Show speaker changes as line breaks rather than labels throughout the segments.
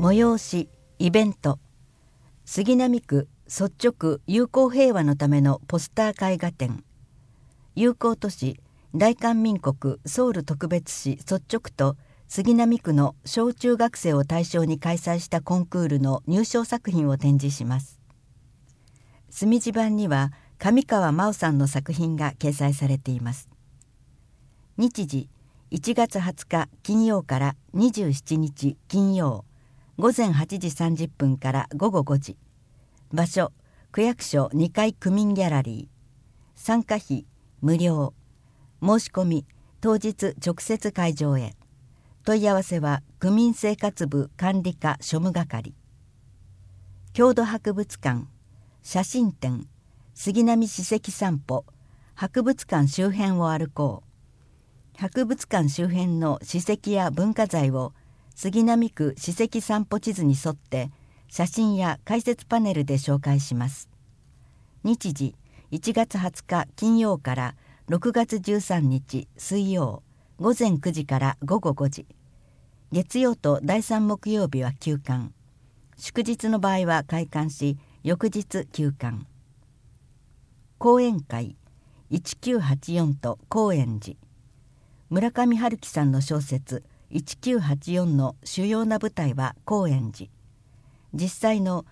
催しイベント、杉並区率直友好平和のためのポスター絵画展、友好都市大韓民国ソウル特別市率直と杉並区の小中学生を対象に開催したコンクールの入賞作品を展示します。墨地版には上川真央さんの作品が掲載されています。日時1月20日金曜から27日金曜、午前8時30分から午後5時。場所区役所2階区民ギャラリー。参加費無料。申し込み当日直接会場へ。問い合わせは区民生活部管理課庶務係。郷土博物館、写真展、杉並史跡散歩、博物館周辺を歩こう。博物館周辺の史跡や文化財を杉並区史跡散歩地図に沿って写真や解説パネルで紹介します。日時1月20日金曜から6月13日水曜、午前9時から午後5時。月曜と第3木曜日は休館。祝日の場合は開館し、翌日休館。講演会1984と高円寺。村上春樹さんの小説1984の主要な舞台は高円寺。実際の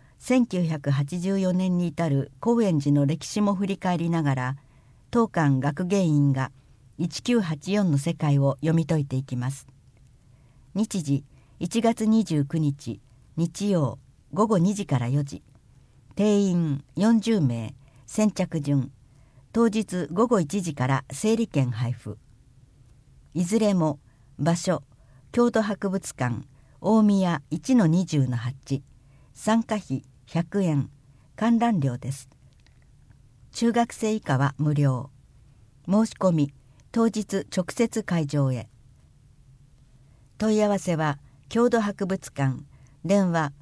1984年に至る高円寺の歴史も振り返りながら、当館学芸員が1984の世界を読み解いていきます。日時1月29日日曜、午後2時から4時。定員40名、先着順。当日午後1時から整理券配布。いずれも場所郷土博物館大宮 1-20-8。参加費100円。観覧料です。中学生以下は無料。申し込み当日直接会場へ。問い合わせは郷土博物館、電話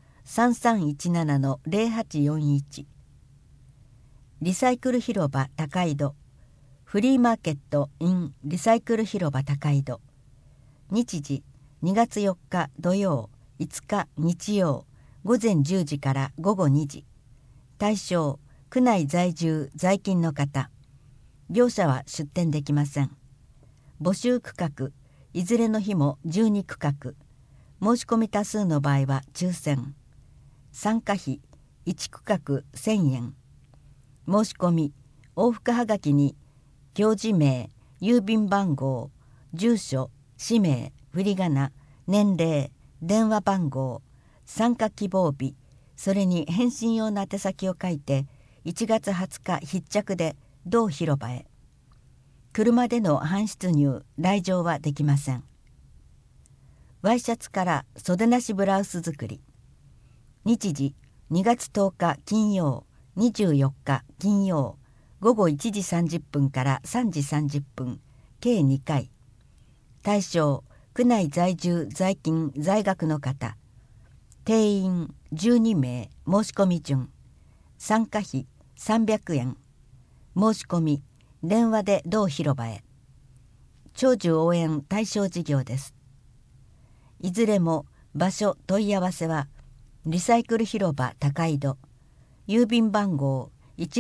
3317-0841。リサイクル広場高井戸、フリーマーケット in リサイクル広場高井戸。日時2月4日土曜、5日日曜、午前10時から午後2時。対象区内在住在勤の方。業者は出店できません。募集区画いずれの日も12区画。申し込み多数の場合は抽選。参加費1区画1000円。申し込み往復はがきに行事名、郵便番号、住所、氏名、振り仮名、年齢、電話番号、参加希望日、それに返信用の宛先を書いて1月20日必着で同広場へ。車での搬出入、来場はできません。ワイシャツから袖なしブラウス作り。日時2月10日金曜、24日金曜、午後1時30分から3時30分、計2回。対象区内在住在勤在学の方。定員12名。申し込み順。参加費300円。申し込み電話で同広場へ。長寿応援対象事業です。いずれも場所問い合わせはリサイクル広場高井戸、郵便番号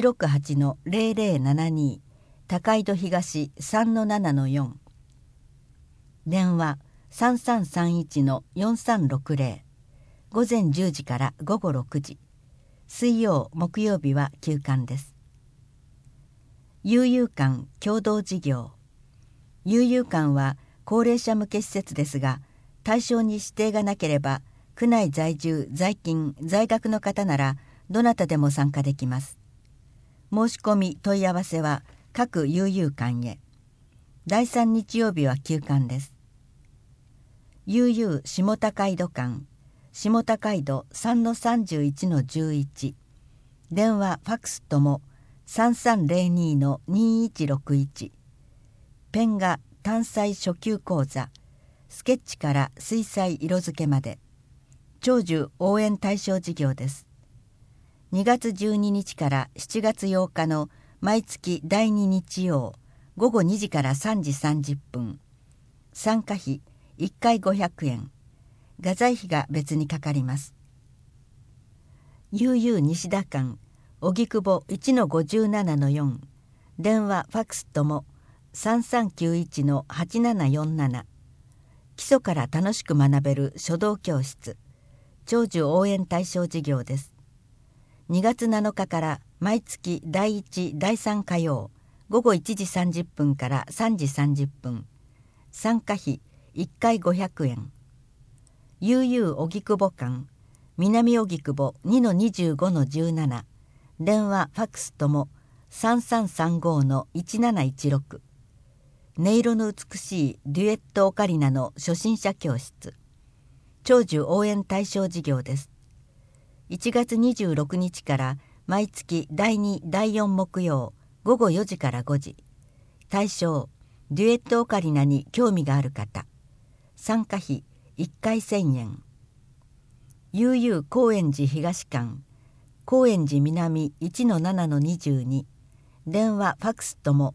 168-0072 高井戸東 3-7-4、電話 3331-4360。午前10時から午後6時。水曜木曜日は休館です。悠々館共同事業。悠々館は高齢者向け施設ですが、対象に指定がなければ区内在住在勤在学の方ならどなたでも参加できます。申し込み問い合わせは各悠々館へ。第3日曜日は休館です。悠々下高井戸館、下高井戸 3-31-11。電話ファクスとも 3302-2161。ペン画単彩初級講座、スケッチから水彩色付けまで。長寿応援対象事業です。2月12日から7月8日の毎月第2日曜、午後2時から3時30分。参加費1回500円。 画材費が別にかかります。UU 西田間荻窪 1-57-4 電話ファックスとも 3391-8747 基礎から楽しく学べる書道教室長寿応援対象事業です。2月7日から毎月第1第3火曜午後1時30分から3時30分参加費1回500円。 UU 荻窪間南荻窪 2-25-17 電話ファックスとも 3335-1716 音色の美しいデュエットオカリナの初心者教室長寿応援対象事業です。1月26日から毎月第2第4木曜午後4時から5時対象デュエットオカリナに興味がある方参加費1回1000円。 UU 高円寺東間高円寺南 1-7-22 電話ファックスとも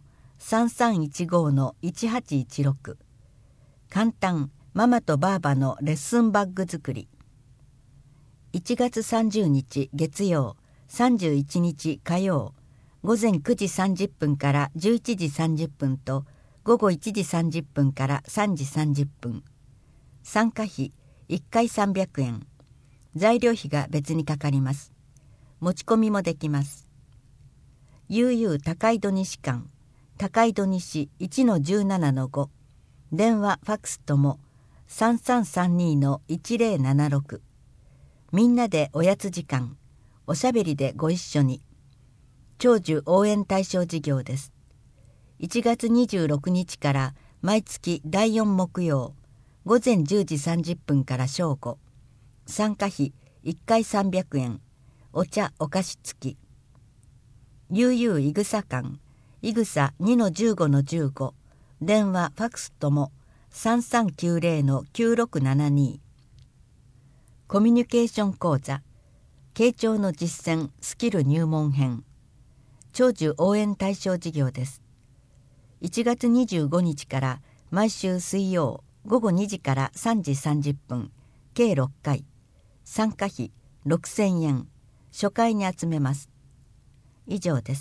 3315-1816 簡単ママとバーバのレッスンバッグ作り1月30日月曜31日火曜午前9時30分から11時30分と午後1時30分から3時30分参加費1回300円。材料費が別にかかります。持ち込みもできます。UU 高井戸西間高井戸西 1-17-5 電話ファックスとも 3332-1076 みんなでおやつ時間おしゃべりでご一緒に長寿応援対象事業です。1月26日から毎月第4木曜午前10時30分から正午参加費1回300円。お茶お菓子付き。UU いぐさ間いぐさ 2-15-15 電話ファックスとも 3390-9672 コミュニケーション講座傾聴の実践スキル入門編長寿応援対象事業です。1月25日から毎週水曜午後2時から3時30分計6回参加費6000円。初回に集めます。以上です。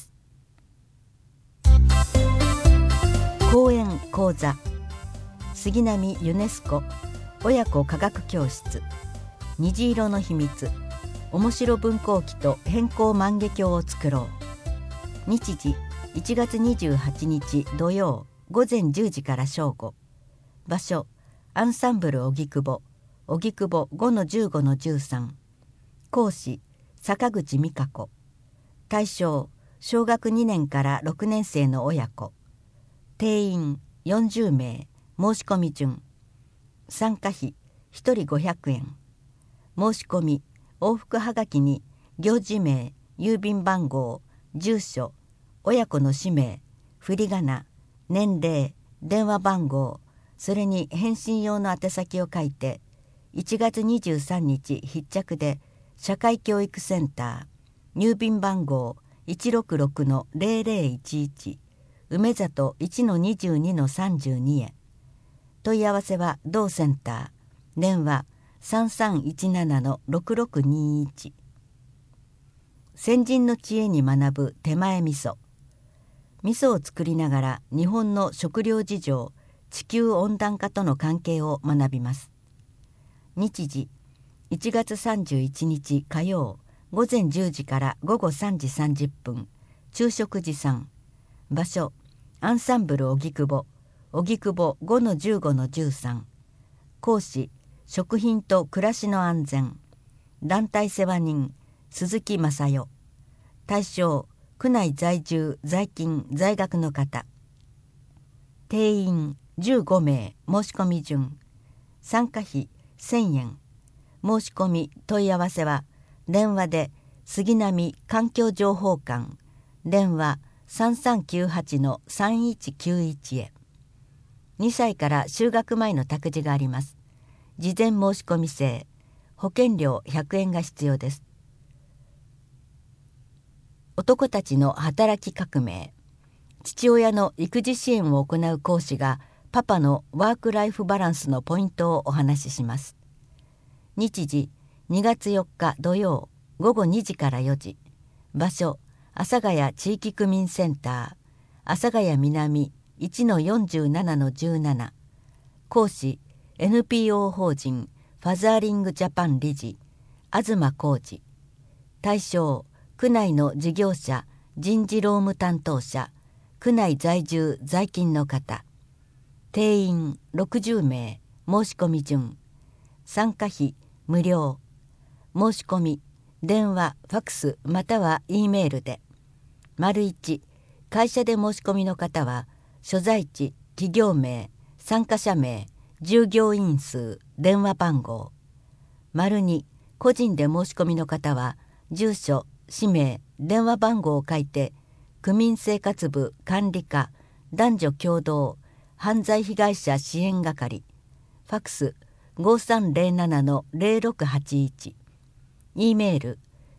講演講座杉並ユネスコ親子科学教室虹色の秘密面白文庫記と変更万華鏡を作ろう。日時1月28日土曜午前10時から正午。場所アンサンブル荻窪荻窪 5-15-13 講師坂口美香子。対象小学2年から6年生の親子。定員40名。申し込み順。参加費1人500円。申し込み往復はがきに行事名郵便番号住所親子の氏名振り仮名年齢電話番号それに返信用の宛先を書いて1月23日必着で社会教育センター郵便番号 166-0011 梅里 1-22-32 へ。問い合わせは同センター電話 3317-6621。 先人の知恵に学ぶ手前味噌。味噌を作りながら日本の食料事情地球温暖化との関係を学びます。日時1月31日火曜午前10時から午後3時30分昼食持参。場所アンサンブル荻窪荻窪 5-15-13 講師食品と暮らしの安全団体世話人鈴木正代。対象区内在住在勤在学の方。定員15名。申し込み順。参加費1000円。申し込み問い合わせは電話で杉並環境情報館電話 3398-3191 へ。2歳から就学前の託児があります。事前申し込み制。保険料100円が必要です。男たちの働き革命。父親の育児支援を行う講師がパパのワークライフバランスのポイントをお話しします。 日時2月4日土曜午後2時から4時。場所阿佐ヶ谷地域区民センター阿佐ヶ谷南 1-47-17。講師 NPO 法人ファザーリングジャパン理事東浩二。対象区内の事業者人事労務担当者区内在住在勤の方。定員60名。申し込み順。参加費無料。申し込み電話ファクスまたは E メールで。1会社で申し込みの方は所在地企業名参加者名従業員数電話番号。2個人で申し込みの方は住所氏名電話番号を書いて区民生活部管理課男女共同犯罪被害者支援係ファクス 5307-0681。 E メール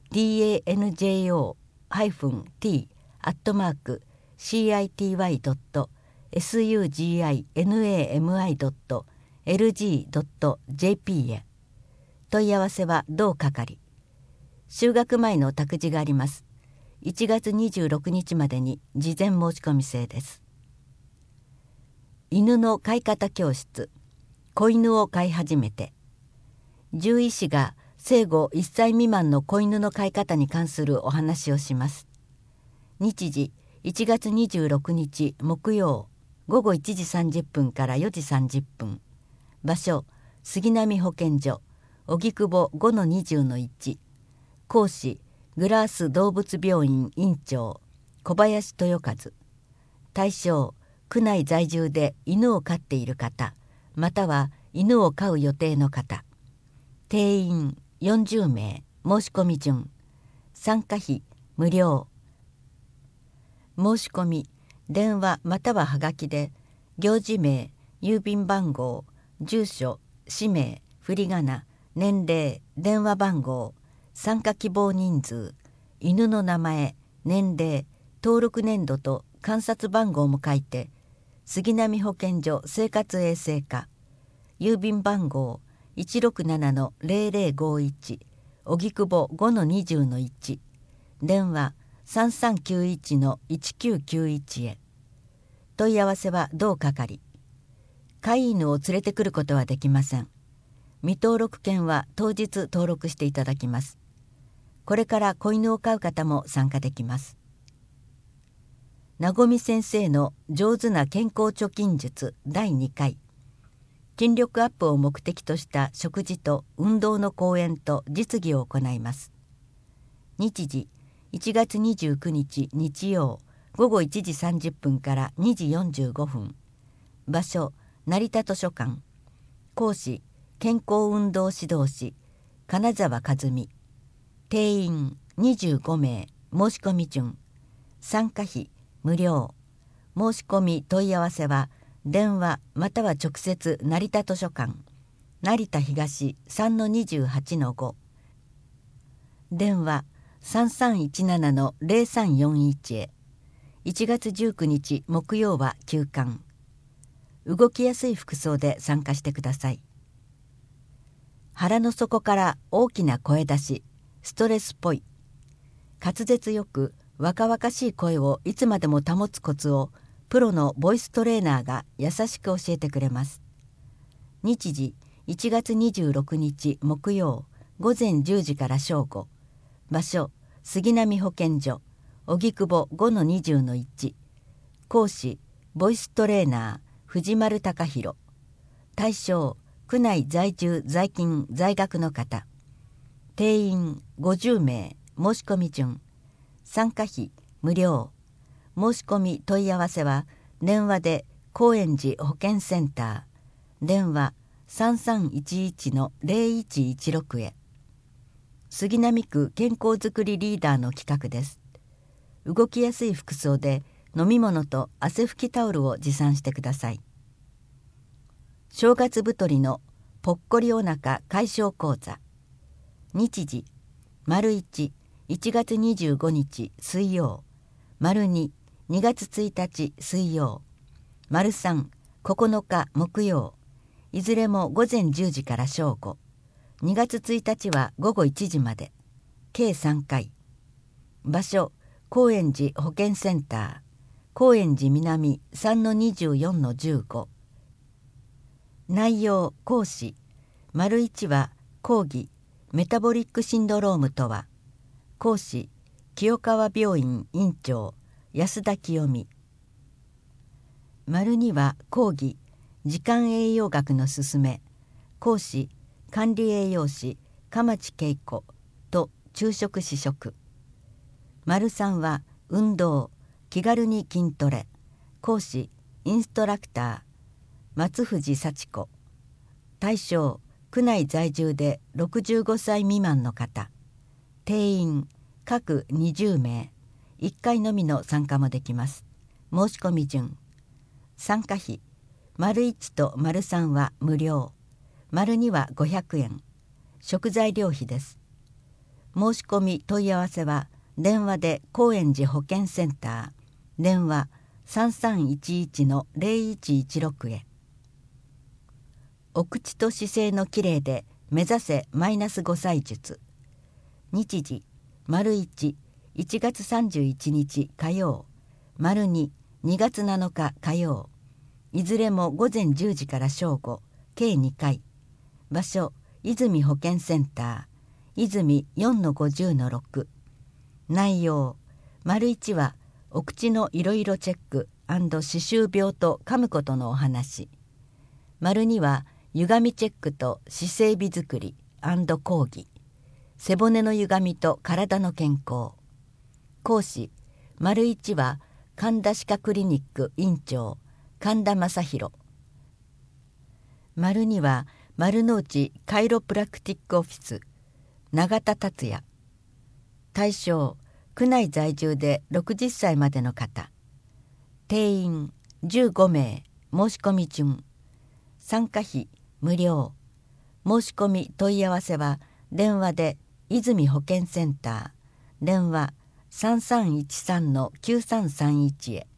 danjo-city@suginami.lg.jp へ。問い合わせは同係。就学前の託児があります。1月26日までに事前申し込み制です。犬の飼い方教室。子犬を飼い始めて。獣医師が生後1歳未満の子犬の飼い方に関するお話をします。日時1月26日木曜午後1時30分から4時30分。場所杉並保健所荻窪 5-20-1。講師グラース動物病院院長小林豊和。対象区内在住で犬を飼っている方または犬を飼う予定の方。定員40名。申し込み順。参加費無料。申し込み電話またははがきで行事名郵便番号住所氏名振り仮名年齢電話番号参加希望人数犬の名前年齢登録年度と観察番号も書いて杉並保健所生活衛生課郵便番号 167-0051 荻窪 5-20-1。電話 3391-1991 へ。問い合わせは同係。飼い犬を連れてくることはできません。未登録犬は当日登録していただきます。これから子犬を飼う方も参加できます。なごみ先生の上手な健康貯金術第2回。筋力アップを目的とした食事と運動の講演と実技を行います。日時1月29日日曜午後1時30分から2時45分。場所成田図書館。講師健康運動指導士金沢和美。定員25名。申し込み順。参加費無料。申し込み問い合わせは電話または直接成田図書館成田東 3-28-5。電話 3317-0341 へ。1月19日木曜は休館。動きやすい服装で参加してください。腹の底から大きな声出しストレスっぽい。滑舌よく若々しい声をいつまでも保つコツをプロのボイストレーナーが優しく教えてくれます。日時1月26日木曜午前10時から正午。場所杉並保健所荻窪 5-20-1。講師ボイストレーナー藤丸貴弘。対象区内在住在勤在学の方。定員50名。申し込み順。参加費無料。申し込み問い合わせは電話で高円寺保健センター電話 3311-0116 へ。杉並区健康づくりリーダーの企画です。動きやすい服装で飲み物と汗拭きタオルを持参してください。正月太りのぽっこりお腹解消講座。日時 ①1月25日水曜 ②2月1日水曜 ③ 9日木曜。いずれも午前10時から正午。 2月1日は午後1時まで、計3回。場所、高円寺保健センター、高円寺南 3-24-15。内容講師、丸1は講義メタボリックシンドロームとは、講師清川病院院長安田清美。丸2は講義時間栄養学のすすめ、講師管理栄養士鎌地恵子と昼食試食。丸3は運動気軽に筋トレ、講師インストラクター松藤幸子。対象区内在住で65歳未満の方。定員各20名、1回のみの参加もできます。申し込み順。参加費丸1と丸3は無料、丸2は500円、食材料費です。申し込み問い合わせは電話で高円寺保健センター、電話 3311-0116 へ。お口と姿勢のきれいで目指せ-5歳術。日時丸1、1月31日火曜、丸2、2月7日火曜、いずれも午前10時から正午、計2回。場所泉保健センター、泉 4-50-6。内容丸1はお口のいろいろチェック&歯周病と噛むことのお話。丸2は歪みチェックと姿勢美作り&講義、背骨の歪みと体の健康。講師丸1は神田歯科クリニック院長神田正弘。丸2は丸の内カイロプラクティックオフィス永田達也。対象区内在住で60歳までの方。定員15名、申し込み順。参加費無料。申し込み問い合わせは電話で泉保健センター、電話 3313-9331 へ。